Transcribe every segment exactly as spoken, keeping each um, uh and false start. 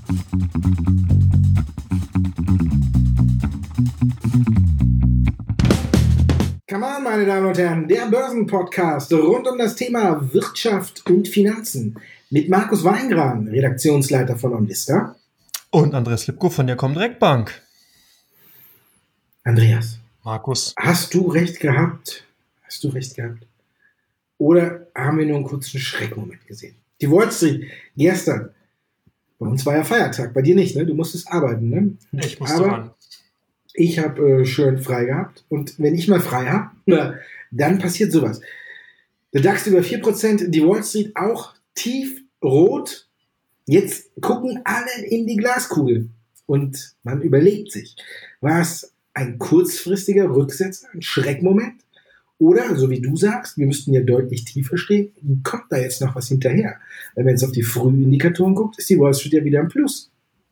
Come on, meine Damen und Herren, der Börsenpodcast rund um das Thema Wirtschaft und Finanzen mit Markus Weingran, Redaktionsleiter von OnVista. Und Andreas Lipko von der Comdirect Bank. Andreas. Markus. Hast du recht gehabt? Hast du recht gehabt? Oder haben wir nur einen kurzen Schreckmoment gesehen? Die Wall Street gestern. Bei uns war ja Feiertag, bei dir nicht, ne? Du musstest arbeiten, ne? Ich musste Aber ran. Ich habe äh, schön frei gehabt. Und wenn ich mal frei habe, dann passiert sowas. Der DAX über vier Prozent, die Wall Street auch tiefrot. Jetzt gucken alle in die Glaskugel. Und man überlegt sich, war es ein kurzfristiger Rücksetzer, ein Schreckmoment? Oder, so wie du sagst, wir müssten ja deutlich tiefer stehen, kommt da jetzt noch was hinterher? Wenn man jetzt auf die Frühindikatoren guckt, ist die Wall Street ja wieder im Plus.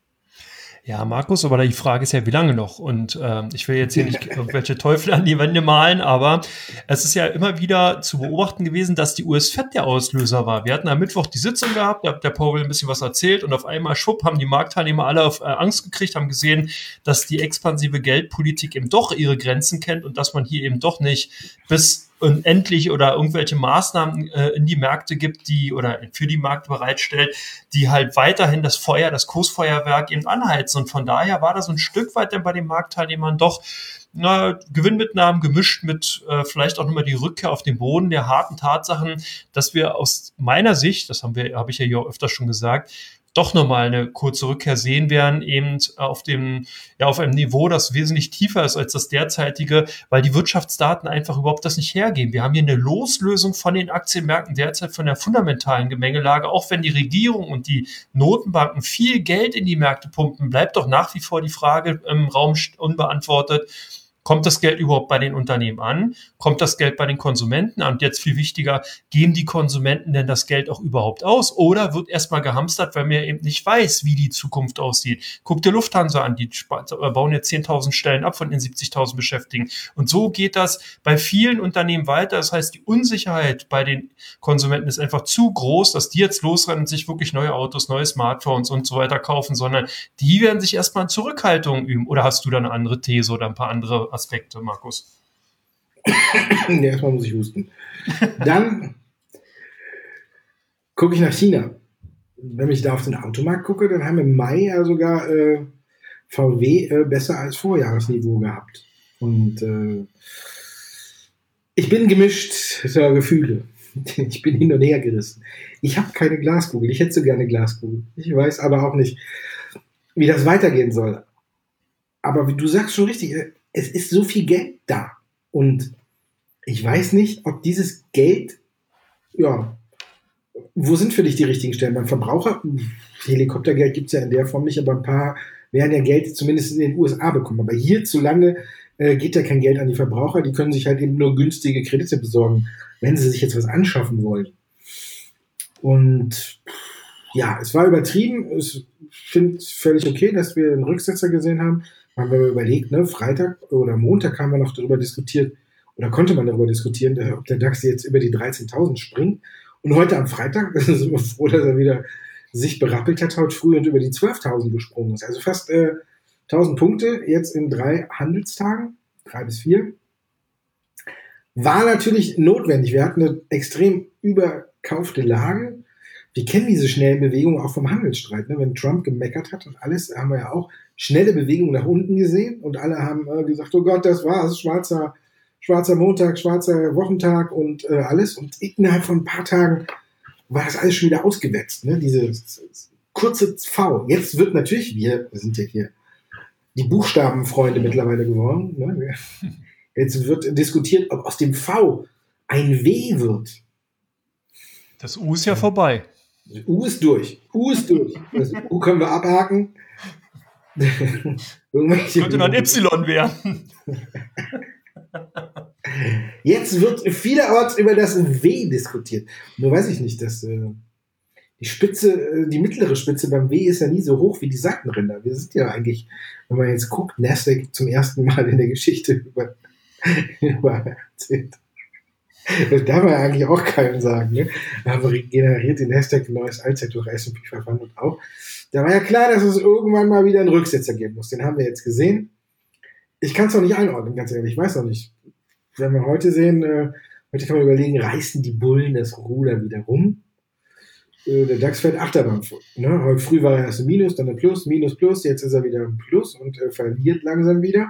Ja, Markus, aber die Frage ist ja, wie lange noch? Und äh, ich will jetzt hier nicht irgendwelche Teufel an die Wände malen, aber es ist ja immer wieder zu beobachten gewesen, dass die U S-Fed der Auslöser war. Wir hatten am Mittwoch die Sitzung gehabt, da hat der Powell ein bisschen was erzählt und auf einmal, schwupp, haben die Marktteilnehmer alle auf äh, Angst gekriegt, haben gesehen, dass die expansive Geldpolitik eben doch ihre Grenzen kennt und dass man hier eben doch nicht bis unendlich oder irgendwelche Maßnahmen äh, in die Märkte gibt, die oder für die Märkte bereitstellt, die halt weiterhin das Feuer, das Kursfeuerwerk eben anheizen. Und von daher war das so ein Stück weit dann bei den Marktteilnehmern doch na, Gewinnmitnahmen gemischt mit äh, vielleicht auch nochmal die Rückkehr auf den Boden der harten Tatsachen, dass wir aus meiner Sicht, das haben wir, habe ich ja hier öfter schon gesagt, doch nochmal eine kurze Rückkehr sehen werden, eben auf dem, ja, auf einem Niveau, das wesentlich tiefer ist als das derzeitige, weil die Wirtschaftsdaten einfach überhaupt das nicht hergeben. Wir haben hier eine Loslösung von den Aktienmärkten derzeit von der fundamentalen Gemengelage. Auch wenn die Regierung und die Notenbanken viel Geld in die Märkte pumpen, bleibt doch nach wie vor die Frage im Raum unbeantwortet: Kommt das Geld überhaupt bei den Unternehmen an? Kommt das Geld bei den Konsumenten an? Und jetzt viel wichtiger, geben die Konsumenten denn das Geld auch überhaupt aus? Oder wird erstmal gehamstert, weil man eben nicht weiß, wie die Zukunft aussieht? Guck dir Lufthansa an, die bauen jetzt zehntausend Stellen ab von den siebzigtausend Beschäftigten. Und so geht das bei vielen Unternehmen weiter. Das heißt, die Unsicherheit bei den Konsumenten ist einfach zu groß, dass die jetzt losrennen und sich wirklich neue Autos, neue Smartphones und so weiter kaufen, sondern die werden sich erstmal in Zurückhaltung üben. Oder hast du da eine andere These oder ein paar andere Aspekte, Markus? Ja, erstmal muss ich husten. Dann gucke ich nach China. Wenn ich da auf den Automarkt gucke, dann haben wir im Mai ja sogar äh, V W äh, besser als Vorjahresniveau gehabt. Und äh, ich bin gemischt äh, Gefühle. Ich bin hin und her gerissen. Ich habe keine Glaskugel. Ich hätte so gerne Glaskugel. Ich weiß aber auch nicht, wie das weitergehen soll. Aber wie du sagst schon richtig, es ist so viel Geld da. Und ich weiß nicht, ob dieses Geld, ja, wo sind für dich die richtigen Stellen? Beim Verbraucher, Helikoptergeld gibt es ja in der Form nicht, aber ein paar werden ja Geld zumindest in den U S A bekommen. Aber hierzulande äh, geht ja kein Geld an die Verbraucher, die können sich halt eben nur günstige Kredite besorgen, wenn sie sich jetzt was anschaffen wollen. Und ja, es war übertrieben. Ich finde es völlig okay, dass wir einen Rücksetzer gesehen haben. Haben wir überlegt, ne, Freitag oder Montag haben wir noch darüber diskutiert, oder konnte man darüber diskutieren, ob der DAX jetzt über die dreizehntausend springt. Und heute am Freitag sind wir froh, dass er wieder sich berappelt hat heute früh und über die zwölftausend gesprungen ist. Also fast äh, tausend Punkte jetzt in drei Handelstagen, drei bis vier. War natürlich notwendig. Wir hatten eine extrem überkaufte Lage. Wir kennen diese schnellen Bewegungen auch vom Handelsstreit. Ne? Wenn Trump gemeckert hat und alles, haben wir ja auch schnelle Bewegungen nach unten gesehen und alle haben äh, gesagt, oh Gott, das war's, schwarzer, schwarzer Montag, schwarzer Wochentag und äh, alles. Und innerhalb von ein paar Tagen war das alles schon wieder ausgewetzt. Ne? Diese kurze V. Jetzt wird natürlich, wir, wir sind ja hier die Buchstabenfreunde mittlerweile geworden. Ne? Jetzt wird diskutiert, ob aus dem V ein W wird. Das U ist ja vorbei. U ist durch. U ist durch. Das U können wir abhaken. Könnte dann Y werden. Jetzt wird vielerorts über das W diskutiert. Nur weiß ich nicht, dass äh, die Spitze, äh, die mittlere Spitze beim W ist ja nie so hoch wie die Seitenränder. Wir sind ja eigentlich, wenn man jetzt guckt, Nasdaq zum ersten Mal in der Geschichte über, über Das darf man ja eigentlich auch keinem sagen, ne? Aber generiert den Hashtag neues Allzeithoch S und P fünfhundert auch. Da war ja klar, dass es irgendwann mal wieder einen Rücksetzer geben muss. Den haben wir jetzt gesehen. Ich kann es noch nicht einordnen, ganz ehrlich. Ich weiß noch nicht. Wenn wir heute sehen, äh, heute kann man überlegen, reißen die Bullen das Ruder wieder rum? Äh, der DAX fährt Achterbahn vor. Ne? Heute früh war er erst ein Minus, dann ein Plus, Minus, Plus. Jetzt ist er wieder ein Plus und äh, verliert langsam wieder.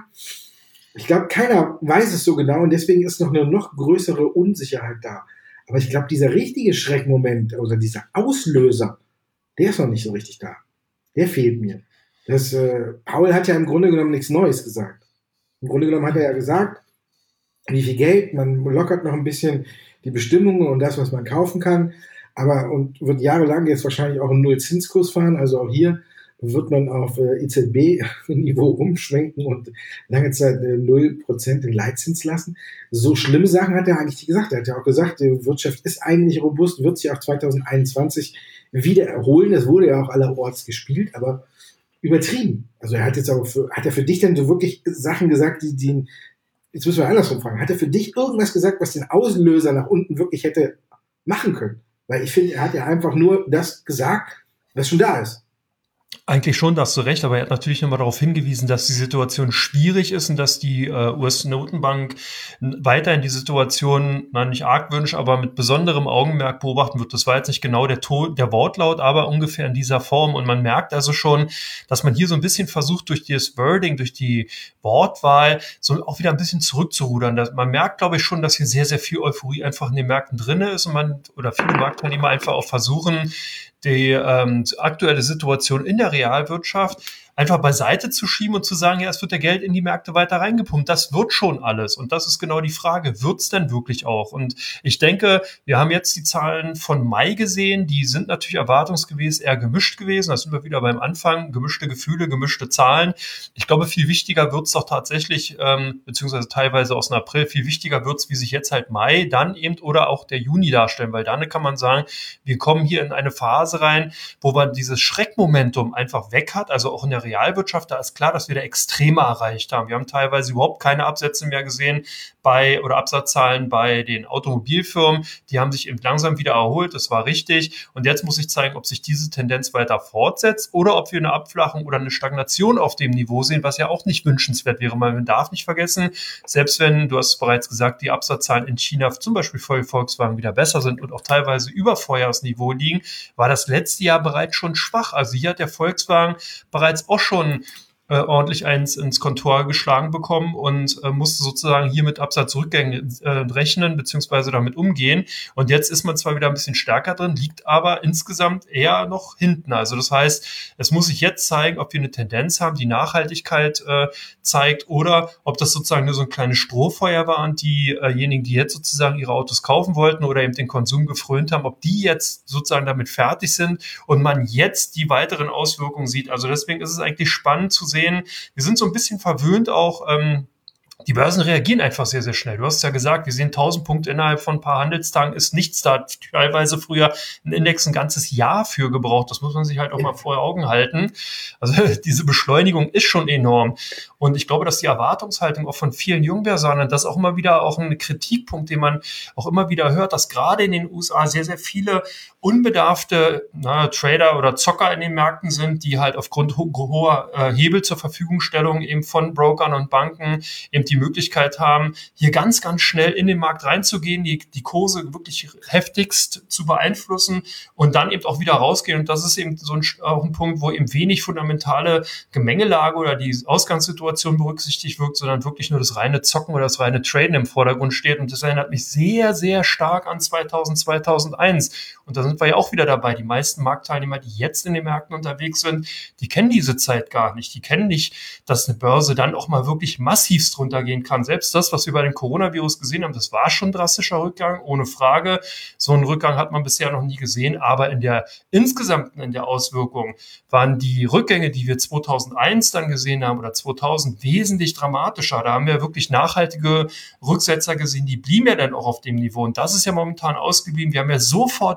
Ich glaube, keiner weiß es so genau und deswegen ist noch eine noch größere Unsicherheit da. Aber ich glaube, dieser richtige Schreckmoment oder dieser Auslöser, der ist noch nicht so richtig da. Der fehlt mir. Das, äh, Paul hat ja im Grunde genommen nichts Neues gesagt. Im Grunde genommen hat er ja gesagt, wie viel Geld, man lockert noch ein bisschen die Bestimmungen und das, was man kaufen kann, aber und wird jahrelang jetzt wahrscheinlich auch einen Null-Zinskurs fahren, also auch hier wird man auf äh, E Z B-Niveau umschwenken und lange Zeit äh, null Prozent den Leitzins lassen. So schlimme Sachen hat er eigentlich nicht gesagt. Er hat ja auch gesagt, die Wirtschaft ist eigentlich robust, wird sich auch zwanzig einundzwanzig wieder erholen. Das wurde ja auch allerorts gespielt, aber übertrieben. Also er hat jetzt auch für, hat er für dich denn so wirklich Sachen gesagt, die den, jetzt müssen wir andersrum fragen, hat er für dich irgendwas gesagt, was den Auslöser nach unten wirklich hätte machen können? Weil ich finde, er hat ja einfach nur das gesagt, was schon da ist. Eigentlich schon, da hast du recht, aber er hat natürlich nochmal darauf hingewiesen, dass die Situation schwierig ist und dass die äh, U S-Notenbank weiterhin die Situation, na, nicht argwöhnisch, aber mit besonderem Augenmerk beobachten wird. Das war jetzt nicht genau der, Ton, der Wortlaut, aber ungefähr in dieser Form. Und man merkt also schon, dass man hier so ein bisschen versucht, durch das Wording, durch die Wortwahl, so auch wieder ein bisschen zurückzurudern. Das, man merkt, glaube ich, schon, dass hier sehr, sehr viel Euphorie einfach in den Märkten drin ist und man oder viele Marktteilnehmer einfach auch versuchen, die ähm, aktuelle Situation in der Realwirtschaft einfach beiseite zu schieben und zu sagen, ja, es wird ja Geld in die Märkte weiter reingepumpt. Das wird schon alles. Und das ist genau die Frage, wird's denn wirklich auch? Und ich denke, wir haben jetzt die Zahlen von Mai gesehen, die sind natürlich erwartungsgemäß eher gemischt gewesen. Da sind wir wieder beim Anfang, gemischte Gefühle, gemischte Zahlen. Ich glaube, viel wichtiger wird's doch tatsächlich, ähm, beziehungsweise teilweise aus dem April, viel wichtiger wird's, wie sich jetzt halt Mai dann eben oder auch der Juni darstellen, weil dann kann man sagen, wir kommen hier in eine Phase rein, wo man dieses Schreckmomentum einfach weg hat, also auch in der Realwirtschaft, da ist klar, dass wir da Extreme erreicht haben. Wir haben teilweise überhaupt keine Absätze mehr gesehen bei oder Absatzzahlen bei den Automobilfirmen. Die haben sich eben langsam wieder erholt. Das war richtig. Und jetzt muss ich zeigen, ob sich diese Tendenz weiter fortsetzt oder ob wir eine Abflachung oder eine Stagnation auf dem Niveau sehen, was ja auch nicht wünschenswert wäre. Man darf nicht vergessen, selbst wenn, du hast es bereits gesagt, die Absatzzahlen in China zum Beispiel für Volkswagen wieder besser sind und auch teilweise über Vorjahresniveau liegen, war das letzte Jahr bereits schon schwach. Also hier hat der Volkswagen bereits auch schon äh, ordentlich eins ins Kontor geschlagen bekommen und äh, musste sozusagen hier mit Absatzrückgängen äh, rechnen beziehungsweise damit umgehen. Und jetzt ist man zwar wieder ein bisschen stärker drin, liegt aber insgesamt eher noch hinten. Also das heißt, es muss sich jetzt zeigen, ob wir eine Tendenz haben, die Nachhaltigkeit äh, zeigt oder ob das sozusagen nur so ein kleines Strohfeuer waren, diejenigen, die jetzt sozusagen ihre Autos kaufen wollten oder eben den Konsum gefrönt haben, ob die jetzt sozusagen damit fertig sind und man jetzt die weiteren Auswirkungen sieht. Also deswegen ist es eigentlich spannend zu sehen. Wir sind so ein bisschen verwöhnt auch, ähm, die Börsen reagieren einfach sehr, sehr schnell. Du hast es ja gesagt, wir sehen tausend Punkte innerhalb von ein paar Handelstagen, ist nichts da. Teilweise früher ein Index ein ganzes Jahr für gebraucht. Das muss man sich halt auch mal vor Augen halten. Also diese Beschleunigung ist schon enorm. Und ich glaube, dass die Erwartungshaltung auch von vielen Jungbörsianern, das ist auch immer wieder auch ein Kritikpunkt, den man auch immer wieder hört, dass gerade in den U S A sehr, sehr viele unbedarfte na, Trader oder Zocker in den Märkten sind, die halt aufgrund ho- hoher äh, Hebel zur Verfügungstellung eben von Brokern und Banken eben die Möglichkeit haben, hier ganz, ganz schnell in den Markt reinzugehen, die, die Kurse wirklich heftigst zu beeinflussen und dann eben auch wieder rausgehen. Und das ist eben so ein, auch ein Punkt, wo eben wenig fundamentale Gemengelage oder die Ausgangssituation berücksichtigt wird, sondern wirklich nur das reine Zocken oder das reine Traden im Vordergrund steht. Und das erinnert mich sehr, sehr stark an zweitausend, zweitausendeins. Und da sind wir ja auch wieder dabei. Die meisten Marktteilnehmer, die jetzt in den Märkten unterwegs sind, die kennen diese Zeit gar nicht. Die kennen nicht, dass eine Börse dann auch mal wirklich massivst runtergehen kann. Selbst das, was wir bei dem Coronavirus gesehen haben, das war schon ein drastischer Rückgang, ohne Frage. So einen Rückgang hat man bisher noch nie gesehen. Aber in der insgesamten, in der Auswirkung waren die Rückgänge, die wir zweitausendeins dann gesehen haben oder zweitausend, wesentlich dramatischer. Da haben wir wirklich nachhaltige Rücksetzer gesehen, die blieben ja dann auch auf dem Niveau. Und das ist ja momentan ausgeblieben. Wir haben ja sofort wieder die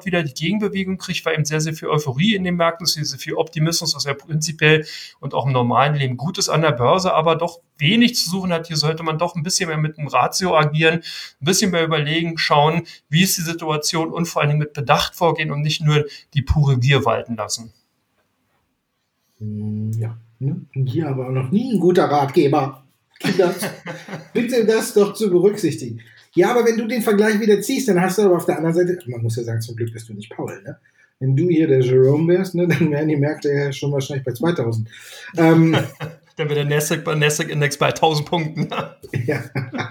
Gegenbewegung kriegt, weil eben sehr, sehr viel Euphorie in den Märkten ist, sehr, sehr viel Optimismus, was ja prinzipiell und auch im normalen Leben gut ist an der Börse, aber doch wenig zu suchen hat. Hier sollte man doch ein bisschen mehr mit dem Ratio agieren, ein bisschen mehr überlegen, schauen, wie ist die Situation und vor allen Dingen mit Bedacht vorgehen und nicht nur die pure Gier walten lassen. Ja, ne? Hier aber auch noch nie ein guter Ratgeber. Kinder, bitte das doch zu berücksichtigen. Ja, aber wenn du den Vergleich wieder ziehst, dann hast du aber auf der anderen Seite, man muss ja sagen, zum Glück bist du nicht Paul, ne? Wenn du hier der Jerome wärst, ne, dann wären die Märkte ja schon wahrscheinlich bei zweitausend. Ähm, dann wäre der Nasdaq-Index bei tausend Punkten. Ja.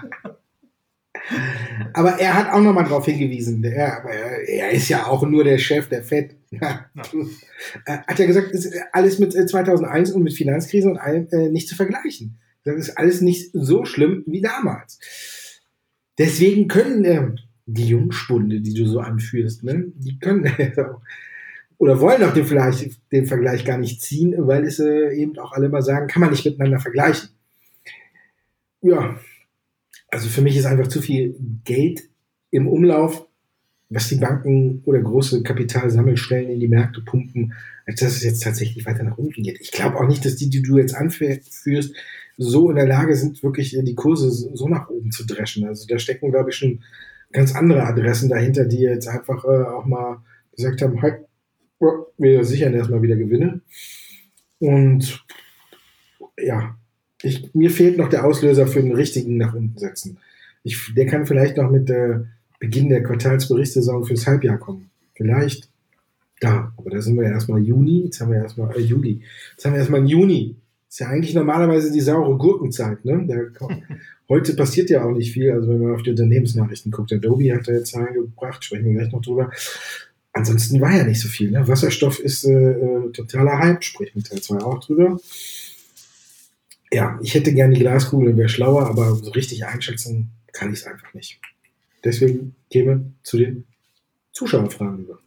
Aber er hat auch nochmal darauf hingewiesen, er, er ist ja auch nur der Chef der Fed. Ja. Hat ja gesagt, ist alles mit zweitausendeins und mit Finanzkrise und allem äh, nicht zu vergleichen. Das ist alles nicht so schlimm wie damals. Deswegen können äh, die Jungspunde, die du so anführst, ne, die können äh, oder wollen auch den, vielleicht, den Vergleich gar nicht ziehen, weil es äh, eben auch alle mal sagen, kann man nicht miteinander vergleichen. Ja, also für mich ist einfach zu viel Geld im Umlauf, was die Banken oder große Kapitalsammelstellen in die Märkte pumpen, als dass es jetzt tatsächlich weiter nach unten geht. Ich glaube auch nicht, dass die, die du jetzt anführst, so in der Lage sind, wirklich die Kurse so nach oben zu dreschen. Also da stecken, glaube ich, schon ganz andere Adressen dahinter, die jetzt einfach äh, auch mal gesagt haben, halt, wir sichern erstmal wieder Gewinne. Und ja, ich, mir fehlt noch der Auslöser für den richtigen nach unten setzen. Ich, der kann vielleicht noch mit äh, Beginn der Quartalsberichtssaison fürs Halbjahr kommen. Vielleicht da, aber da sind wir ja erstmal Juni, jetzt haben wir erstmal äh, Juli. Jetzt haben wir erstmal Juni. Ist ja eigentlich normalerweise die saure Gurkenzeit, ne? Da, heute passiert ja auch nicht viel, also wenn man auf die Unternehmensnachrichten guckt. Adobe hat da jetzt Zahlen gebracht, sprechen wir gleich noch drüber. Ansonsten war ja nicht so viel, ne? Wasserstoff ist äh, äh, totaler Hype, sprechen wir Teil zwei auch drüber. Ja, ich hätte gerne die Glaskugel und wäre schlauer, aber so richtig einschätzen kann ich es einfach nicht. Deswegen gehen wir zu den Zuschauerfragen über.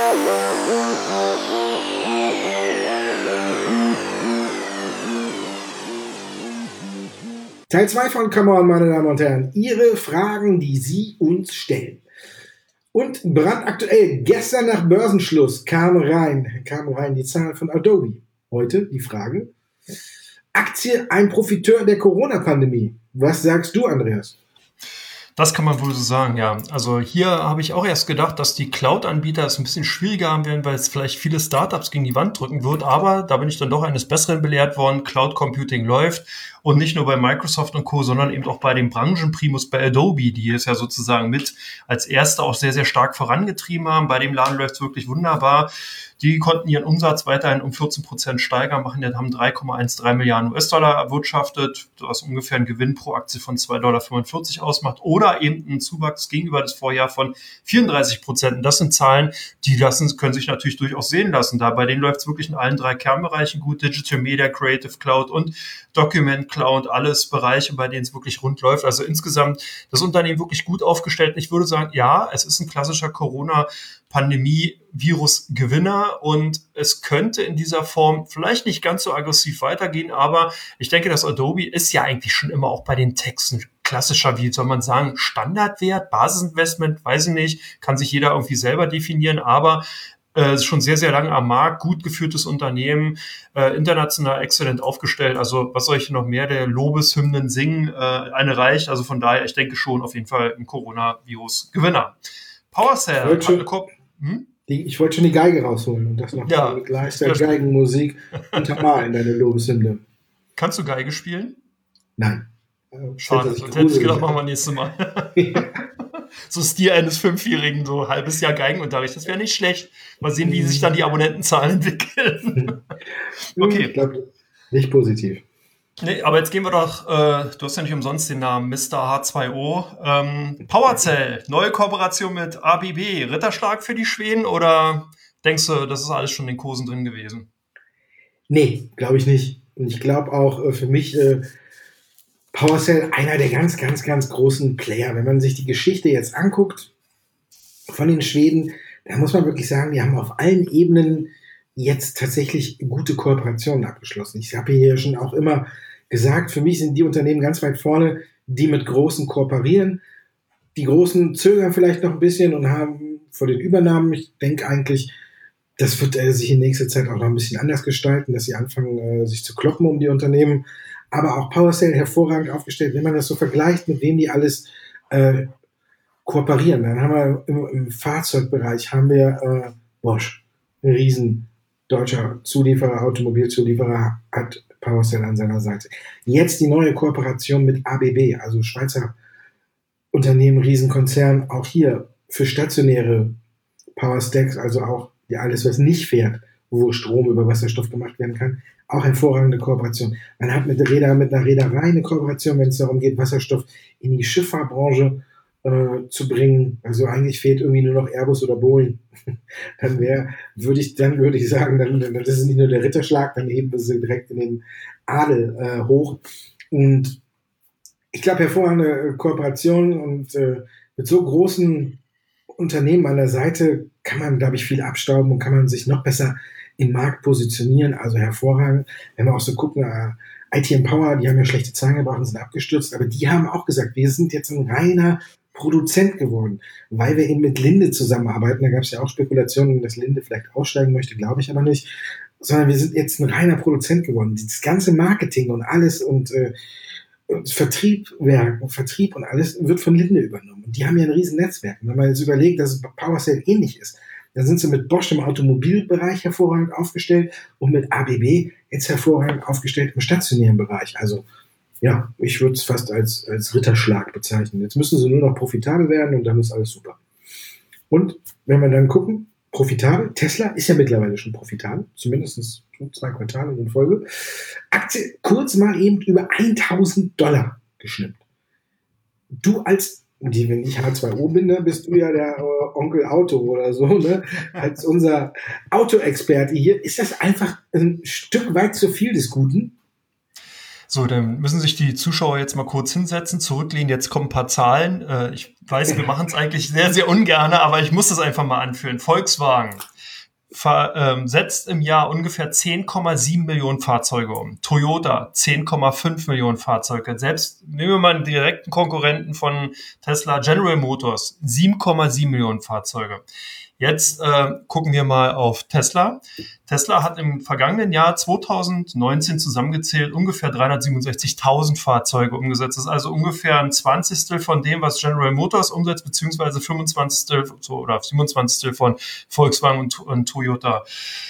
Teil zwei von Come On, meine Damen und Herren. Ihre Fragen, die Sie uns stellen. Und brandaktuell, gestern nach Börsenschluss kam rein, kam rein die Zahl von Adobe. Heute die Frage, Aktie ein Profiteur der Corona-Pandemie. Was sagst du, Andreas? Das kann man wohl so sagen, ja. Also hier habe ich auch erst gedacht, dass die Cloud-Anbieter es ein bisschen schwieriger haben werden, weil es vielleicht viele Startups gegen die Wand drücken wird. Aber da bin ich dann doch eines Besseren belehrt worden. Cloud Computing läuft. Und nicht nur bei Microsoft und Co., sondern eben auch bei dem Branchenprimus, bei Adobe, die es ja sozusagen mit als Erste auch sehr, sehr stark vorangetrieben haben. Bei dem Laden läuft es wirklich wunderbar. Die konnten ihren Umsatz weiterhin um vierzehn Prozent steigern, machen, die haben drei Komma dreizehn Milliarden U S-Dollar erwirtschaftet, was ungefähr ein Gewinn pro Aktie von zwei Komma fünfundvierzig Dollar ausmacht, oder eben ein Zuwachs gegenüber das Vorjahr von vierunddreißig Prozent. Und das sind Zahlen, die lassen, können sich natürlich durchaus sehen lassen. Da bei denen läuft es wirklich in allen drei Kernbereichen gut, Digital Media, Creative Cloud und Document Cloud, alles Bereiche, bei denen es wirklich rund läuft. Also insgesamt das Unternehmen wirklich gut aufgestellt. Ich würde sagen, ja, es ist ein klassischer Corona-Pandemie-Virus-Gewinner und es könnte in dieser Form vielleicht nicht ganz so aggressiv weitergehen, aber ich denke, dass Adobe ist ja eigentlich schon immer auch bei den Texten klassischer, wie soll man sagen, Standardwert, Basisinvestment, weiß ich nicht, kann sich jeder irgendwie selber definieren, aber äh, ist schon sehr, sehr lange am Markt, gut geführtes Unternehmen, äh, international exzellent aufgestellt, also was soll ich noch mehr der Lobeshymnen singen, äh, eine reicht, also von daher, ich denke schon auf jeden Fall ein Coronavirus-Gewinner. PowerCell hat eine Kopf. Hm? Die, ich wollte schon die Geige rausholen und das noch ja, mit leichter Geigenmusik untermalen, deine Lobeshymne. Kannst du Geige spielen? Nein. Schade, sonst hätte ich gedacht, machen wir nächstes Mal. So Stil eines Fünfjährigen, so halbes Jahr Geigenunterricht, das wäre nicht schlecht. Mal sehen, wie sich dann die Abonnentenzahlen entwickeln. Okay. Ich glaube, nicht positiv. Nee, aber jetzt gehen wir doch, äh, du hast ja nicht umsonst den Namen Mister H zwei O. Ähm, PowerCell, neue Kooperation mit A B B. Ritterschlag für die Schweden oder denkst du, das ist alles schon in den Kursen drin gewesen? Nee, glaube ich nicht. Und ich glaube auch äh, für mich äh, PowerCell einer der ganz, ganz, ganz großen Player. Wenn man sich die Geschichte jetzt anguckt von den Schweden, da muss man wirklich sagen, die haben auf allen Ebenen jetzt tatsächlich gute Kooperationen abgeschlossen. Ich habe hier schon auch immer gesagt, für mich sind die Unternehmen ganz weit vorne, die mit Großen kooperieren. Die Großen zögern vielleicht noch ein bisschen und haben vor den Übernahmen. Ich denke eigentlich, das wird äh, sich in nächster Zeit auch noch ein bisschen anders gestalten, dass sie anfangen, äh, sich zu kloppen um die Unternehmen. Aber auch PowerCell hervorragend aufgestellt, wenn man das so vergleicht, mit wem die alles äh, kooperieren. Dann haben wir im, im Fahrzeugbereich haben wir äh, Bosch, ein riesen deutscher Zulieferer, Automobilzulieferer, hat PowerCell an seiner Seite. Jetzt die neue Kooperation mit A B B, also Schweizer Unternehmen, Riesenkonzern, auch hier für stationäre Powerstacks, also auch ja, alles, was nicht fährt, wo Strom über Wasserstoff gemacht werden kann, auch hervorragende Kooperation. Man hat mit Räder, mit einer Reederei eine Kooperation, wenn es darum geht, Wasserstoff in die Schifffahrtbranche äh, zu bringen. Also eigentlich fehlt irgendwie nur noch Airbus oder Boeing. Dann wäre, würde ich, dann würde ich sagen, dann, dann das ist nicht nur der Ritterschlag, dann heben wir sie direkt in den Adel äh, hoch. Und ich glaube, hervorragende Kooperation und äh, mit so großen Unternehmen an der Seite kann man, glaube ich, viel abstauben und kann man sich noch besser im Markt positionieren. Also hervorragend. Wenn wir auch so gucken, äh, I T Empower, die haben ja schlechte Zahlen gebracht und sind abgestürzt, aber die haben auch gesagt, wir sind jetzt ein reiner Produzent geworden, weil wir eben mit Linde zusammenarbeiten. Da gab es ja auch Spekulationen, dass Linde vielleicht aussteigen möchte, glaube ich aber nicht. Sondern wir sind jetzt ein reiner Produzent geworden. Das ganze Marketing und alles und äh, Vertrieb, Werk, Vertrieb und alles wird von Linde übernommen. Und die haben ja ein riesen Netzwerk. Und wenn man jetzt überlegt, dass es bei PowerCell ähnlich ist, dann sind sie mit Bosch im Automobilbereich hervorragend aufgestellt und mit A B B jetzt hervorragend aufgestellt im stationären Bereich. Also ja, ich würde es fast als, als Ritterschlag bezeichnen. Jetzt müssen sie nur noch profitabel werden und dann ist alles super. Und wenn wir dann gucken, profitabel, Tesla ist ja mittlerweile schon profitabel, zumindest zwei Quartale in Folge. Aktie kurz mal eben über tausend Dollar geschnippt. Du als, die, wenn ich H zwei O bin, ne, bist du ja der äh, Onkel Auto oder so, ne? Als unser Autoexperte hier, ist das einfach ein Stück weit zu viel des Guten? So, dann müssen sich die Zuschauer jetzt mal kurz hinsetzen, zurücklehnen. Jetzt kommen ein paar Zahlen. Äh, ich weiß, wir machen es eigentlich sehr, sehr ungern, aber ich muss das einfach mal anführen. Volkswagen ver, ähm, setzt im Jahr ungefähr zehn Komma sieben Millionen Fahrzeuge um. Toyota zehn Komma fünf Millionen Fahrzeuge. Selbst nehmen wir mal einen direkten Konkurrenten von Tesla, General Motors, sieben Komma sieben Millionen Fahrzeuge. Jetzt äh, gucken wir mal auf Tesla. Tesla hat im vergangenen Jahr zwanzig neunzehn zusammengezählt ungefähr dreihundertsiebenundsechzigtausend Fahrzeuge umgesetzt. Das ist also ungefähr ein Zwanzigstel von dem, was General Motors umsetzt, beziehungsweise fünfundzwanzigstel so, oder siebenundzwanzigstel von Volkswagen und, und Toyota.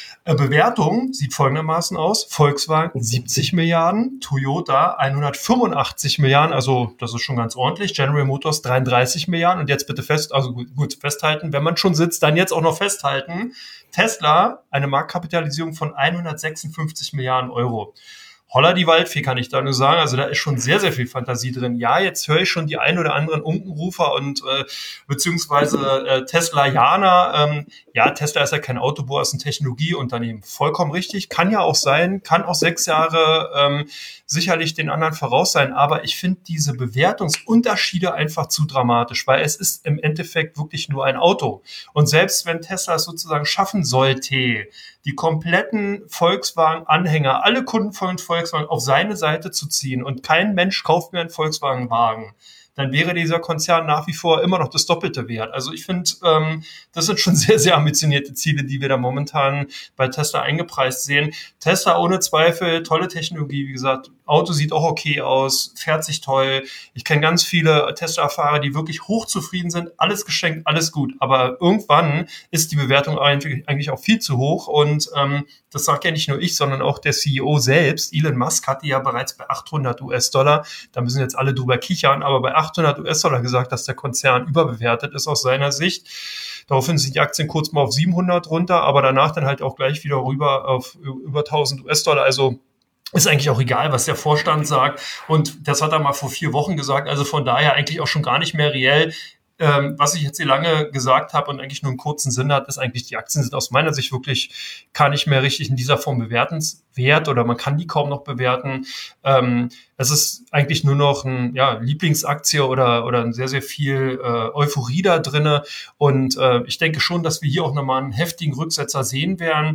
Bewertung sieht folgendermaßen aus. Volkswagen siebzig Milliarden, Toyota hundertfünfundachtzig Milliarden, also das ist schon ganz ordentlich. General Motors dreiunddreißig Milliarden und jetzt bitte fest, also gut, gut festhalten, wenn man schon sitzt, dann jetzt auch noch festhalten. Tesla, eine Marktkapitalisierung von hundertsechsundfünfzig Milliarden Euro. Holla die Waldfee, kann ich da nur sagen. Also da ist schon sehr, sehr viel Fantasie drin. Ja, jetzt höre ich schon die ein oder anderen Unkenrufer und äh, beziehungsweise äh, Tesla-Janer. Ähm, ja, Tesla ist ja kein Autobauer, ist ein Technologieunternehmen. Vollkommen richtig. Kann ja auch sein, kann auch sechs Jahre ähm, sicherlich den anderen voraus sein. Aber ich finde diese Bewertungsunterschiede einfach zu dramatisch, weil es ist im Endeffekt wirklich nur ein Auto. Und selbst wenn Tesla es sozusagen schaffen sollte, die kompletten Volkswagen-Anhänger, alle Kunden von Volkswagen auf seine Seite zu ziehen und kein Mensch kauft mehr einen Volkswagen-Wagen, dann wäre dieser Konzern nach wie vor immer noch das Doppelte wert. Also ich finde, ähm, das sind schon sehr, sehr ambitionierte Ziele, die wir da momentan bei Tesla eingepreist sehen. Tesla ohne Zweifel, tolle Technologie, wie gesagt, Auto sieht auch okay aus, fährt sich toll. Ich kenne ganz viele Tesla-Fahrer, die wirklich hochzufrieden sind, alles geschenkt, alles gut. Aber irgendwann ist die Bewertung eigentlich auch viel zu hoch und ähm, das sagt ja nicht nur ich, sondern auch der C E O selbst. Elon Musk hatte ja bereits bei achthundert US-Dollar, da müssen jetzt alle drüber kichern, aber bei achthundert US-Dollar gesagt, dass der Konzern überbewertet ist aus seiner Sicht. Daraufhin sind die Aktien kurz mal auf siebenhundert runter, aber danach dann halt auch gleich wieder rüber auf über tausend US-Dollar. Also ist eigentlich auch egal, was der Vorstand sagt. Und das hat er mal vor vier Wochen gesagt. Also von daher eigentlich auch schon gar nicht mehr reell. Ähm, was ich jetzt hier lange gesagt habe und eigentlich nur einen kurzen Sinn hat, ist eigentlich, die Aktien sind aus meiner Sicht wirklich gar nicht mehr richtig in dieser Form bewertenswert oder man kann die kaum noch bewerten. Ähm, es ist eigentlich nur noch ein ja, Lieblingsaktie oder oder sehr, sehr viel äh, Euphorie da drinne und äh, ich denke schon, dass wir hier auch nochmal einen heftigen Rücksetzer sehen werden.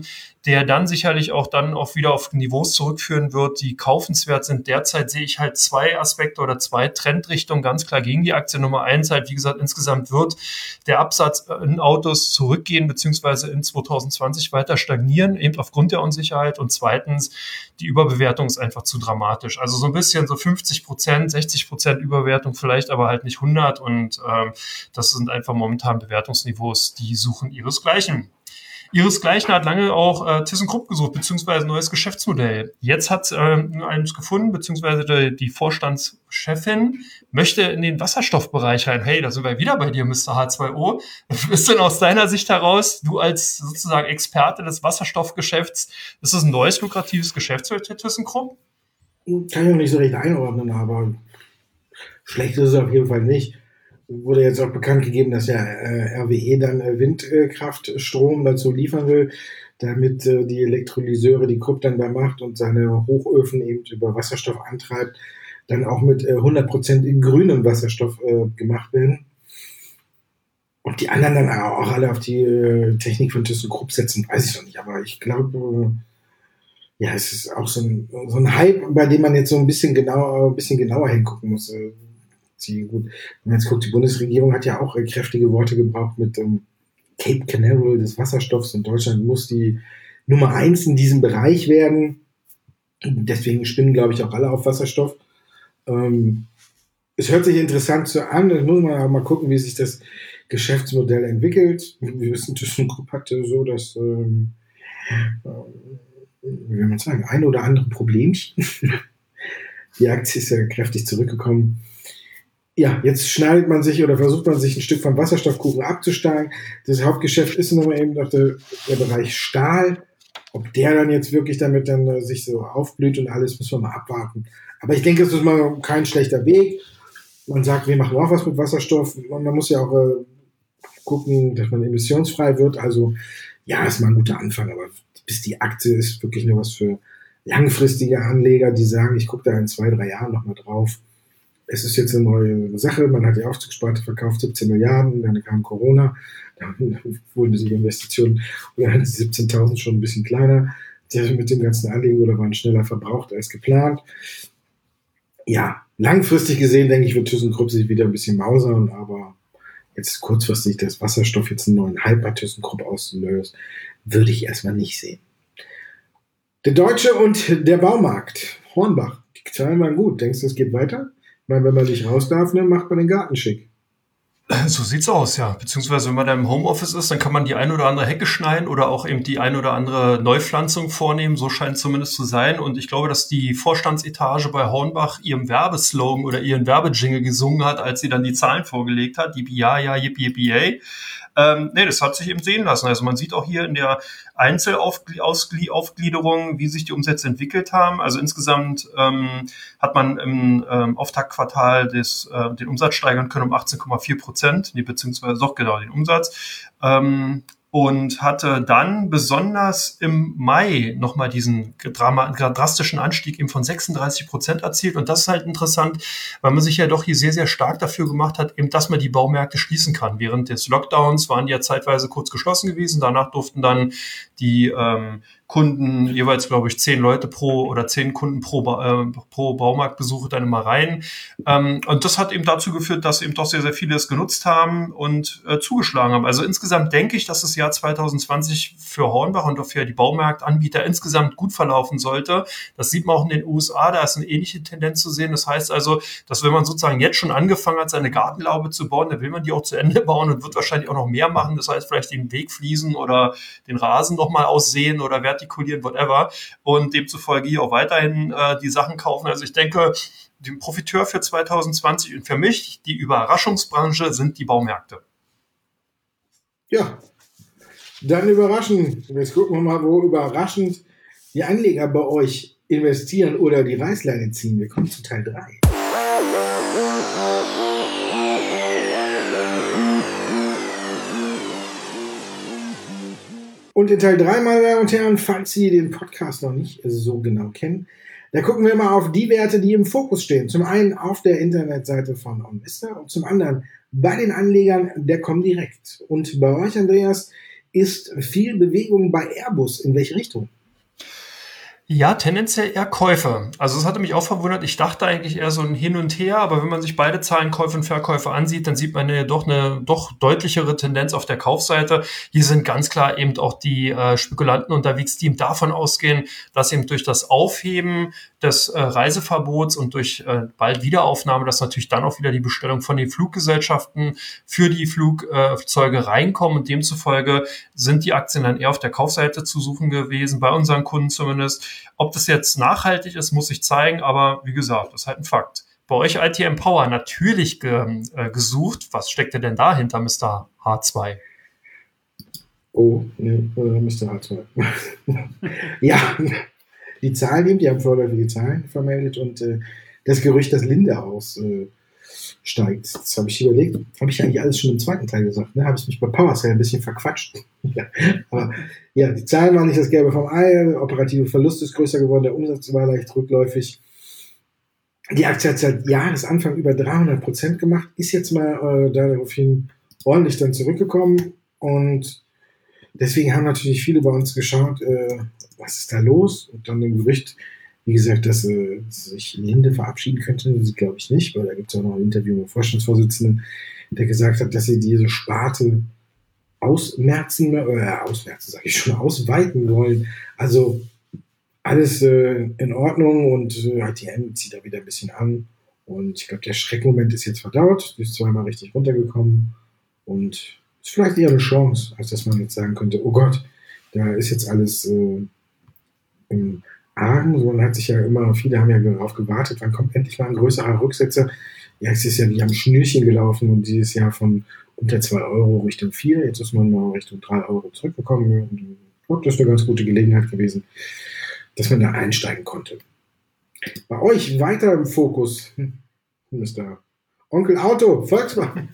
der dann sicherlich auch dann auch wieder auf Niveaus zurückführen wird, die kaufenswert sind. Derzeit sehe ich halt zwei Aspekte oder zwei Trendrichtungen ganz klar gegen die Aktie. Nummer eins halt, wie gesagt, insgesamt wird der Absatz in Autos zurückgehen, beziehungsweise in zwanzig zwanzig weiter stagnieren, eben aufgrund der Unsicherheit. Und zweitens, die Überbewertung ist einfach zu dramatisch. Also so ein bisschen so fünfzig Prozent, sechzig Prozent Überbewertung vielleicht, aber halt nicht hundert. Und ähm, das sind einfach momentan Bewertungsniveaus, die suchen ihresgleichen. Ihresgleichen hat lange auch äh, ThyssenKrupp gesucht, beziehungsweise ein neues Geschäftsmodell. Jetzt hat äh, eins gefunden, beziehungsweise die, die Vorstandschefin möchte in den Wasserstoffbereich rein. Hey, da sind wir wieder bei dir, Mister H zwei O. Was ist denn aus deiner Sicht heraus, du als sozusagen Experte des Wasserstoffgeschäfts, ist das ein neues, lukratives Geschäftsfeld für ThyssenKrupp? Kann ich noch nicht so recht einordnen, aber schlecht ist es auf jeden Fall nicht. Wurde jetzt auch bekannt gegeben, dass ja äh, R W E dann äh, Windkraftstrom dazu liefern will, damit äh, die Elektrolyseure, die Krupp dann da macht und seine Hochöfen eben über Wasserstoff antreibt, dann auch mit äh, hundert Prozent grünem Wasserstoff äh, gemacht werden. Und die anderen dann auch alle auf die äh, Technik von ThyssenKrupp setzen, weiß ich noch nicht. Aber ich glaube, äh, ja, es ist auch so ein, so ein Hype, bei dem man jetzt so ein bisschen genauer, ein bisschen genauer hingucken muss. Äh, Gut. Wenn man jetzt guckt, die Bundesregierung hat ja auch äh, kräftige Worte gebraucht mit ähm, Cape Canaveral des Wasserstoffs und Deutschland muss die Nummer eins in diesem Bereich werden. Deswegen spinnen, glaube ich, auch alle auf Wasserstoff. Ähm, es hört sich interessant so an. Ich muss mal, mal gucken, wie sich das Geschäftsmodell entwickelt. Wir wissen, ThyssenKrupp hatte so das, ähm, äh, wie will man sagen, ein oder andere Problemchen. Die Aktie ist ja kräftig zurückgekommen. Ja, jetzt schneidet man sich oder versucht man sich ein Stück vom Wasserstoffkuchen abzusteigen. Das Hauptgeschäft ist nochmal eben noch der, der Bereich Stahl. Ob der dann jetzt wirklich damit dann äh, sich so aufblüht und alles, müssen wir mal abwarten. Aber ich denke, es ist mal kein schlechter Weg. Man sagt, wir machen auch was mit Wasserstoff. Und man muss ja auch äh, gucken, dass man emissionsfrei wird. Also ja, ist mal ein guter Anfang. Aber bis die Aktie ist wirklich nur was für langfristige Anleger, die sagen, ich gucke da in zwei, drei Jahren nochmal drauf. Es ist jetzt eine neue Sache, man hat die Aufzugssparte verkauft, siebzehn Milliarden, dann kam Corona, dann wurden die Investitionen oder die siebzehntausend schon ein bisschen kleiner, mit dem ganzen Anliegen oder waren schneller verbraucht als geplant. Ja, langfristig gesehen, denke ich, wird ThyssenKrupp sich wieder ein bisschen mausern, aber jetzt kurzfristig, dass Wasserstoff jetzt einen neuen Hype bei ThyssenKrupp auslöst, würde ich erstmal nicht sehen. Der Deutsche und der Baumarkt, Hornbach, die Zahlen waren gut. Denkst du, es geht weiter? Ich meine, wenn man nicht raus darf, dann macht man den Garten schick. So sieht's aus, ja. Beziehungsweise, wenn man da im Homeoffice ist, dann kann man die ein oder andere Hecke schneiden oder auch eben die ein oder andere Neupflanzung vornehmen. So scheint es zumindest zu sein. Und ich glaube, dass die Vorstandsetage bei Hornbach ihren Werbeslogan oder ihren Werbejingle gesungen hat, als sie dann die Zahlen vorgelegt hat. Yippie, ja, ja, yippie, yippie, yay. Ähm, nee, das hat sich eben sehen lassen. Also man sieht auch hier in der Einzelaufgliederung, wie sich die Umsätze entwickelt haben. Also insgesamt ähm, hat man im ähm, Auftaktquartal des, äh, den Umsatz steigern können um achtzehn Komma vier Prozent, nee, beziehungsweise doch genau den Umsatz. Ähm, und hatte dann besonders im Mai nochmal diesen drama- drastischen Anstieg eben von sechsunddreißig Prozent erzielt. Und das ist halt interessant, weil man sich ja doch hier sehr, sehr stark dafür gemacht hat, eben, dass man die Baumärkte schließen kann. Während des Lockdowns waren die ja zeitweise kurz geschlossen gewesen. Danach durften dann die ähm, Kunden, jeweils, glaube ich, zehn Leute pro oder zehn Kunden pro, ba- äh, pro Baumarktbesuch dann immer rein. Ähm, und das hat eben dazu geführt, dass eben doch sehr, sehr viele es genutzt haben und äh, zugeschlagen haben. Also insgesamt denke ich, dass das Jahr zwanzig zwanzig für Hornbach und auch für die Baumarktanbieter insgesamt gut verlaufen sollte. Das sieht man auch in den U S A, da ist eine ähnliche Tendenz zu sehen. Das heißt also, dass wenn man sozusagen jetzt schon angefangen hat, seine Gartenlaube zu bauen, dann will man die auch zu Ende bauen und wird wahrscheinlich auch noch mehr machen. Das heißt, vielleicht den Weg fließen oder den Rasen nochmal aussehen oder vertikulieren, whatever. Und demzufolge hier auch weiterhin äh, die Sachen kaufen. Also ich denke, den Profiteur für zwanzig zwanzig und für mich die Überraschungsbranche sind die Baumärkte. Ja, dann überraschend. Jetzt gucken wir mal, wo überraschend die Anleger bei euch investieren oder die Reißleine ziehen. Wir kommen zu Teil drei. Und in Teil drei, meine Damen und Herren, falls Sie den Podcast noch nicht so genau kennen, da gucken wir mal auf die Werte, die im Fokus stehen. Zum einen auf der Internetseite von OnVista und zum anderen bei den Anlegern der Comdirect. Und bei euch, Andreas, ist viel Bewegung bei Airbus. In welche Richtung? Ja, tendenziell eher Käufe. Also es hatte mich auch verwundert. Ich dachte eigentlich eher so ein Hin und Her, aber wenn man sich beide Zahlen Käufe und Verkäufe ansieht, dann sieht man eine, doch eine doch deutlichere Tendenz auf der Kaufseite. Hier sind ganz klar eben auch die äh, Spekulanten unterwegs, die eben davon ausgehen, dass eben durch das Aufheben des äh, Reiseverbots und durch äh, bald Wiederaufnahme, dass natürlich dann auch wieder die Bestellung von den Fluggesellschaften für die Flugzeuge äh, reinkommen und demzufolge sind die Aktien dann eher auf der Kaufseite zu suchen gewesen, bei unseren Kunden zumindest. Ob das jetzt nachhaltig ist, muss sich zeigen, aber wie gesagt, das ist halt ein Fakt. Bei euch I T M Power natürlich ge, äh, gesucht. Was steckt denn dahinter, Mister H zwei? Oh, ne, äh, Mister H zwei. Ja, die Zahlen eben, die haben vorläufige Zahlen vermeldet und äh, das Gerücht, dass Linde aussteigt. Äh, das habe ich überlegt. Habe ich eigentlich alles schon im zweiten Teil gesagt. Ne? Habe ich mich bei PowerCell ein bisschen verquatscht. Ja, aber ja, die Zahlen waren nicht das Gelbe vom Ei. Operative Verlust ist größer geworden. Der Umsatz war leicht rückläufig. Die Aktie hat seit Jahresanfang über dreihundert Prozent gemacht. Ist jetzt mal äh, daraufhin ordentlich dann zurückgekommen. Und deswegen haben natürlich viele bei uns geschaut, äh, was ist da los? Und dann im Gerücht, wie gesagt, dass äh, sich Linde verabschieden könnte, das glaube ich nicht, weil da gibt es auch noch ein Interview mit dem Vorstandsvorsitzenden, der gesagt hat, dass sie diese Sparte ausmerzen, äh, ausmerzen, sage ich schon, ausweiten wollen. Also alles äh, in Ordnung und äh, I T M zieht da wieder ein bisschen an. Und ich glaube, der Schreckmoment ist jetzt verdaut, ist zweimal richtig runtergekommen und ist vielleicht eher eine Chance, als dass man jetzt sagen könnte, oh Gott, da ist jetzt alles äh, im Argen. So, man hat sich ja immer, viele haben ja darauf gewartet, wann kommt endlich mal ein größerer Rücksetzer. Ja, es ist ja wie am Schnürchen gelaufen und dieses Jahr von unter zwei Euro Richtung vier, jetzt ist man mal Richtung drei Euro zurückgekommen. Und ich glaube, das ist eine ganz gute Gelegenheit gewesen, dass man da einsteigen konnte. Bei euch weiter im Fokus, Mister Onkel Auto, Volkswagen.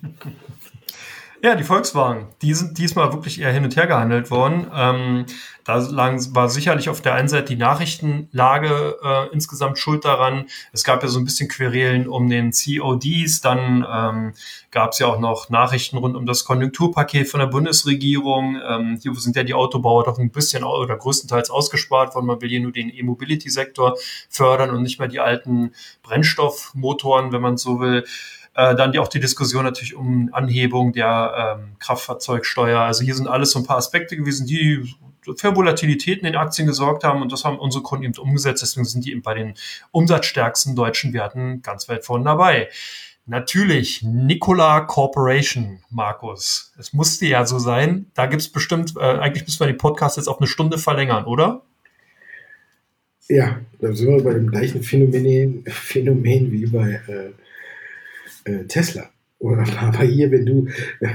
Ja, die Volkswagen, die sind diesmal wirklich eher hin und her gehandelt worden. Ähm, da lang, war sicherlich auf der einen Seite die Nachrichtenlage äh, insgesamt schuld daran. Es gab ja so ein bisschen Querelen um den C O Ds, dann ähm, gab es ja auch noch Nachrichten rund um das Konjunkturpaket von der Bundesregierung. Ähm, hier sind ja die Autobauer doch ein bisschen oder größtenteils ausgespart worden. Man will hier nur den E-Mobility-Sektor fördern und nicht mehr die alten Brennstoffmotoren, wenn man so will. Äh, dann die, auch die Diskussion natürlich um Anhebung der ähm, Kraftfahrzeugsteuer. Also hier sind alles so ein paar Aspekte gewesen, die für Volatilität in den Aktien gesorgt haben und das haben unsere Kunden eben umgesetzt. Deswegen sind die eben bei den umsatzstärksten deutschen Werten ganz weit vorne dabei. Natürlich Nikola Corporation, Markus. Es musste ja so sein. Da gibt es bestimmt, äh, eigentlich müssen wir den Podcast jetzt auf eine Stunde verlängern, oder? Ja, da sind wir bei dem gleichen Phänomen, Phänomen wie bei äh Äh, Tesla. Oder aber hier, wenn du,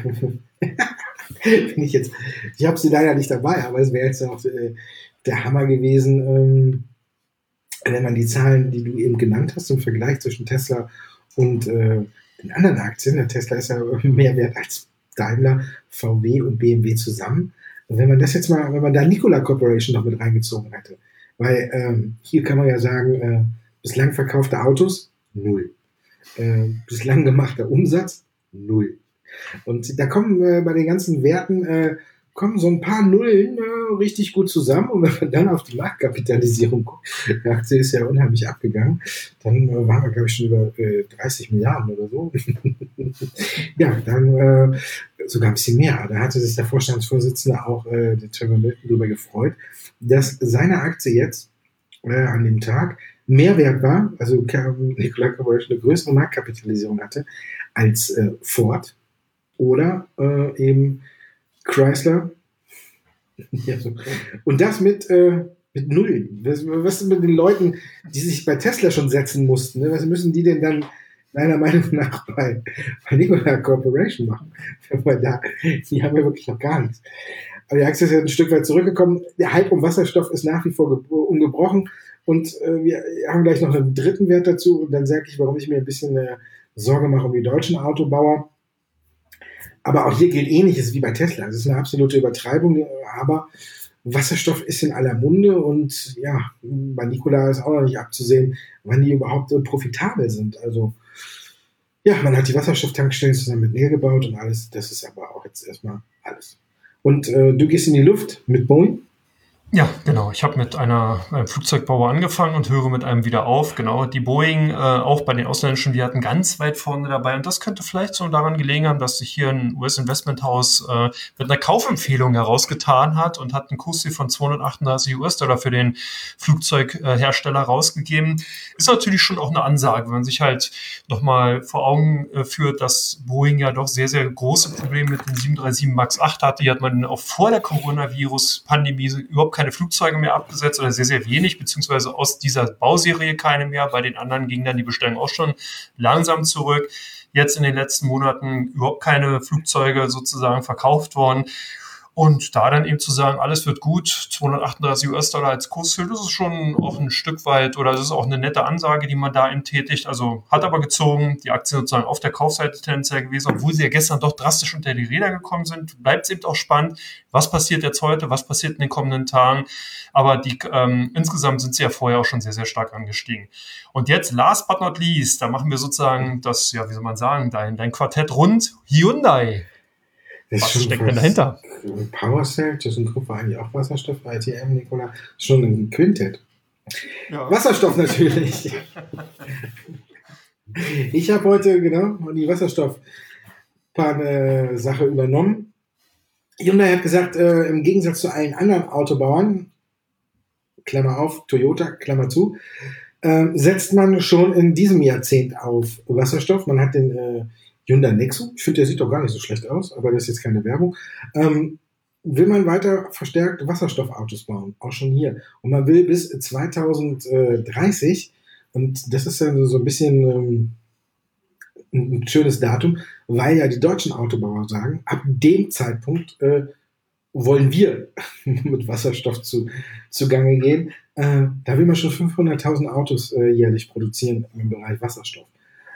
wenn ich jetzt, ich habe sie leider nicht dabei, aber es wäre jetzt auch äh, der Hammer gewesen, ähm, wenn man die Zahlen, die du eben genannt hast, im Vergleich zwischen Tesla und äh, den anderen Aktien, der Tesla ist ja mehr wert als Daimler, V W und B M W zusammen. Und wenn man das jetzt mal, wenn man da Nikola Corporation noch mit reingezogen hätte, weil ähm, hier kann man ja sagen, äh, bislang verkaufte Autos, null. Äh, bislang gemachter Umsatz, null. Und da kommen äh, bei den ganzen Werten äh, kommen so ein paar Nullen äh, richtig gut zusammen. Und wenn man dann auf die Marktkapitalisierung guckt, die Aktie ist ja unheimlich abgegangen, dann äh, waren wir, glaube ich, schon über äh, dreißig Milliarden oder so. Ja, dann äh, sogar ein bisschen mehr. Da hatte sich der Vorstandsvorsitzende auch, äh, der Trevor Milton, darüber gefreut, dass seine Aktie jetzt äh, an dem Tag mehr wert war, also Nikola Corporation eine größere Marktkapitalisierung hatte als äh, Ford oder äh, eben Chrysler. Ja, so. Und das mit, äh, mit Null. Was, was ist mit den Leuten, die sich bei Tesla schon setzen mussten? Ne? Was müssen die denn dann meiner Meinung nach bei, bei Nikola Corporation machen? Weil da, die haben ja wirklich noch gar nichts. Aber die Aktie ist ja ein Stück weit zurückgekommen. Der Hype um Wasserstoff ist nach wie vor ge- ungebrochen. Und äh, wir haben gleich noch einen dritten Wert dazu. Und dann sage ich, warum ich mir ein bisschen äh, Sorge mache um die deutschen Autobauer. Aber auch hier gilt Ähnliches wie bei Tesla. Es ist eine absolute Übertreibung. Aber Wasserstoff ist in aller Munde. Und ja, bei Nikola ist auch noch nicht abzusehen, wann die überhaupt so profitabel sind. Also ja, man hat die Wasserstofftankstellen zusammen mit Nil gebaut und alles. Das ist aber auch jetzt erstmal alles. Und äh, du gehst in die Luft mit Boeing? Ja, genau. Ich habe mit einer, einem Flugzeugbauer angefangen und höre mit einem wieder auf. Genau, die Boeing, äh, auch bei den ausländischen Werten ganz weit vorne dabei. Und das könnte vielleicht so daran gelegen haben, dass sich hier ein U S-Investmenthaus äh, mit einer Kaufempfehlung herausgetan hat und hat einen Kurs von zweihundertachtunddreißig US-Dollar für den Flugzeughersteller rausgegeben. Ist natürlich schon auch eine Ansage, wenn man sich halt nochmal vor Augen äh, führt, dass Boeing ja doch sehr, sehr große Probleme mit den sieben drei sieben Max acht hatte. Die hat man auch vor der Coronavirus-Pandemie überhaupt keine Flugzeuge mehr abgesetzt oder sehr, sehr wenig, beziehungsweise aus dieser Bauserie keine mehr. Bei den anderen ging dann die Bestellung auch schon langsam zurück. Jetzt in den letzten Monaten überhaupt keine Flugzeuge sozusagen verkauft worden. Und da dann eben zu sagen, alles wird gut, zweihundertachtunddreißig US-Dollar als Kursziel, das ist schon auch ein Stück weit, oder das ist auch eine nette Ansage, die man da eben tätigt. Also hat aber gezogen, die Aktien sozusagen auf der Kaufseite tendenziell gewesen, obwohl sie ja gestern doch drastisch unter die Räder gekommen sind. Bleibt es eben auch spannend, was passiert jetzt heute, was passiert in den kommenden Tagen. Aber die ähm, insgesamt sind sie ja vorher auch schon sehr, sehr stark angestiegen. Und jetzt, last but not least, da machen wir sozusagen das, ja, wie soll man sagen, dein, dein Quartett rund, Hyundai. Was steckt denn dahinter? PowerCell, ThyssenKrupp war eigentlich auch Wasserstoff, I T M, Nikola, schon ein Quintett. Ja. Wasserstoff natürlich. Ich habe heute genau die Wasserstoff-Sache übernommen. Hyundai hat gesagt, äh, im Gegensatz zu allen anderen Autobauern, Klammer auf, Toyota, Klammer zu, äh, setzt man schon in diesem Jahrzehnt auf Wasserstoff. Man hat den äh, Hyundai Nexo, ich finde, der sieht doch gar nicht so schlecht aus, aber das ist jetzt keine Werbung. Ähm, will man weiter verstärkt Wasserstoffautos bauen, auch schon hier. Und man will bis zweitausenddreißig, und das ist dann so ein bisschen ähm, ein schönes Datum, weil ja die deutschen Autobauer sagen, ab dem Zeitpunkt äh, wollen wir mit Wasserstoff zu, zugange gehen. Äh, da will man schon fünfhunderttausend Autos äh, jährlich produzieren im Bereich Wasserstoff.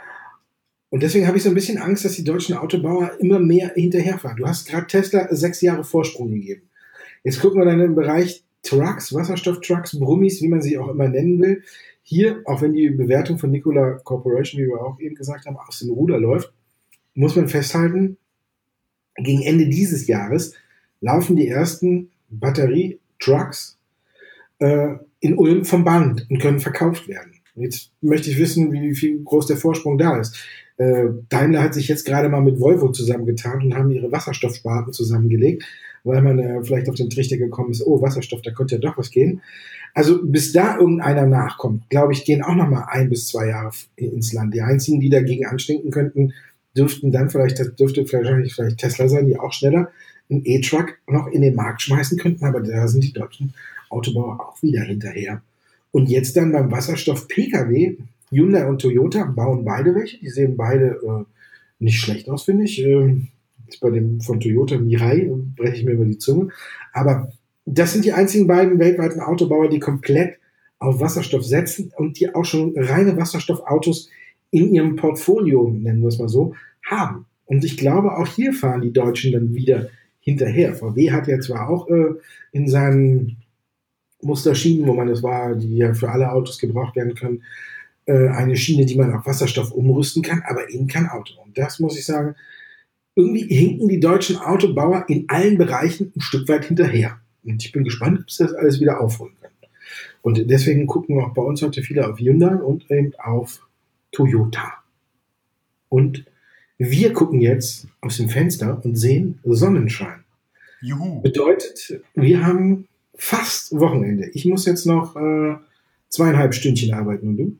Und deswegen habe ich so ein bisschen Angst, dass die deutschen Autobauer immer mehr hinterherfahren. Du hast gerade Tesla sechs Jahre Vorsprung gegeben. Jetzt gucken wir dann im Bereich Trucks, Wasserstofftrucks, Brummis, wie man sie auch immer nennen will. Hier, auch wenn die Bewertung von Nikola Corporation, wie wir auch eben gesagt haben, aus dem Ruder läuft, muss man festhalten, gegen Ende dieses Jahres laufen die ersten Batterie-Trucks äh, in Ulm vom Band und können verkauft werden. Jetzt möchte ich wissen, wie viel groß der Vorsprung da ist. Äh, Daimler hat sich jetzt gerade mal mit Volvo zusammengetan und haben ihre Wasserstoffsparten zusammengelegt, weil man äh, vielleicht auf den Trichter gekommen ist, oh, Wasserstoff, da könnte ja doch was gehen. Also bis da irgendeiner nachkommt, glaube ich, gehen auch noch mal ein bis zwei Jahre ins Land. Die einzigen, die dagegen anstinken könnten, dürften dann vielleicht, das dürfte wahrscheinlich vielleicht Tesla sein, die auch schneller einen E-Truck noch in den Markt schmeißen könnten, aber da sind die deutschen Autobauer auch wieder hinterher. Und jetzt dann beim Wasserstoff-P K W, Hyundai und Toyota bauen beide welche. Die sehen beide äh, nicht schlecht aus, finde ich. Äh, bei dem von Toyota Mirai breche ich mir über die Zunge. Aber das sind die einzigen beiden weltweiten Autobauer, die komplett auf Wasserstoff setzen und die auch schon reine Wasserstoffautos in ihrem Portfolio, nennen wir es mal so, haben. Und ich glaube, auch hier fahren die Deutschen dann wieder hinterher. V W hat ja zwar auch äh, in seinen Musterschienen, wo man das war, die ja für alle Autos gebraucht werden können, äh, eine Schiene, die man auf Wasserstoff umrüsten kann, aber eben kein Auto. Und das muss ich sagen, irgendwie hinken die deutschen Autobauer in allen Bereichen ein Stück weit hinterher. Und ich bin gespannt, ob sie das alles wieder aufholen können. Und deswegen gucken auch bei uns heute viele auf Hyundai und eben auf Toyota. Und wir gucken jetzt aus dem Fenster und sehen Sonnenschein. Juhu. Bedeutet, wir haben fast Wochenende. Ich muss jetzt noch äh, zweieinhalb Stündchen arbeiten. Und du?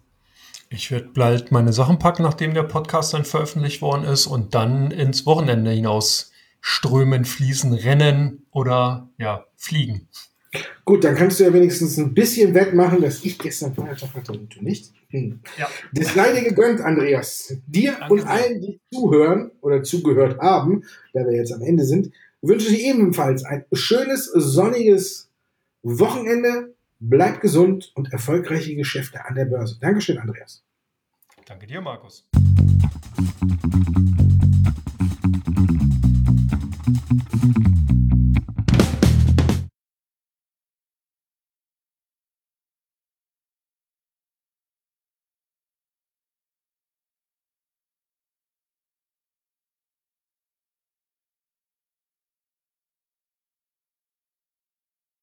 Ich werde bald meine Sachen packen, nachdem der Podcast dann veröffentlicht worden ist, und dann ins Wochenende hinaus strömen, fließen, rennen oder ja, fliegen. Gut, dann kannst du ja wenigstens ein bisschen wettmachen, dass ich gestern Feiertag hatte und du nicht. Hm. Ja. Das sei dir gegönnt, Andreas. Dir Danke und sehr. Allen, die zuhören oder zugehört haben, da wir jetzt am Ende sind, wünsche ich ebenfalls ein schönes, sonniges Wochenende. Bleibt gesund und erfolgreiche Geschäfte an der Börse. Dankeschön, Andreas. Danke dir, Markus.